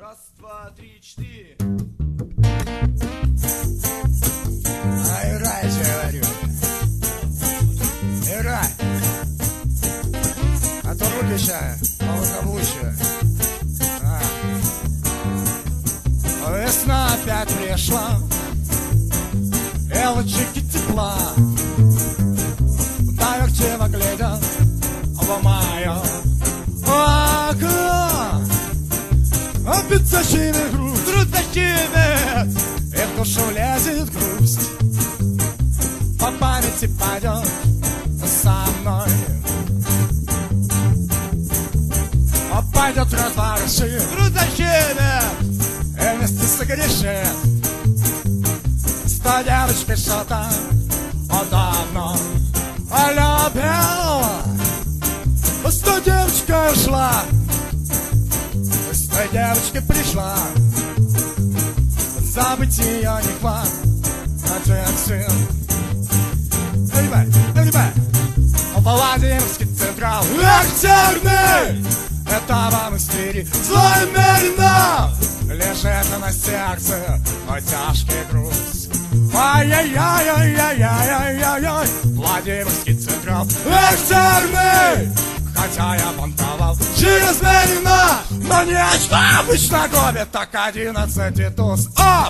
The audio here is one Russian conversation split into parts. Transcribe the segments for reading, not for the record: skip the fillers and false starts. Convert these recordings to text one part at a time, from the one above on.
Раз, два, три, четыре. Играй, я говорю. Играй. А то руки сейчас полукаблучие. Весна опять пришла, и лучики тепла доверчиво глядят в мое окно. Опять защемит грудь, грудь защемит, и в душу влезет грусть. По памяти пойдет со мной, пойдет разворошит, грудь защемит, и вместе согрешит. С той девочкой что-то он давно любил. С той девочкой ушла, с той девочкой пришла. Забыть ее не хватит сил. Ребят, Владимирский Централ, Октябрьный, это вам истерии злонамеренно лежит на сердце мой тяжкий груз. Ай-яй-яй-яй-яй-яй-яй-яй, Владимирский Централ, Октябрьный, хотя я бунтовал чрезмеренно, но не обычно губит, так 11 туз. Оп!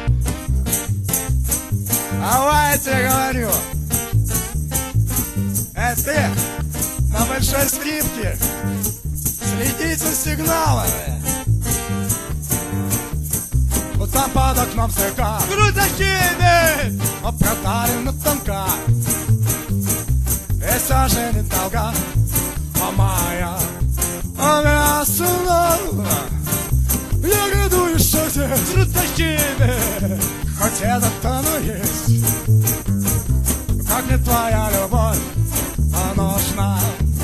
Давайте, говорю, ты на большой скрипке, следите за сигналами. Вот там под окном цыка грудь защемит, проталена тонка, и все же не долга, моя весна. Я гряду еще здесь грудь защемит, хоть это-то оно есть. Как мне твоя любовь нужна?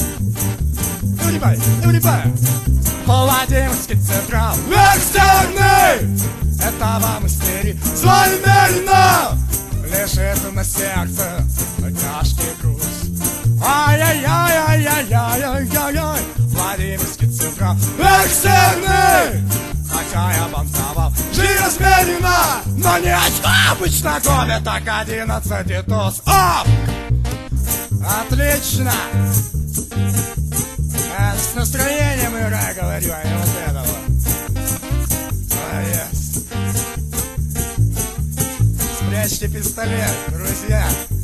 Everybody, Владимирский Централ, Октябрьный, это вам истерии злонамеренно лежит на сердце тяжкий груз. Ай-яй-яй-яй-яй-яй-яй-яй, Владимирский Централ, Октябрьный, хотя я бомсовал чрезмеренно, но не обычно губит, так 11 туз. Оп! Отлично! С настроением играй, говорю, а не вот этого. Молодец. Спрячьте пистолет, друзья.